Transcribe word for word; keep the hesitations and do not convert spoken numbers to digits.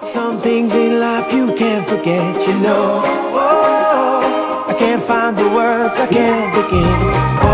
Some things in life you can't forget, you know. Oh, I can't find the words, I can't begin.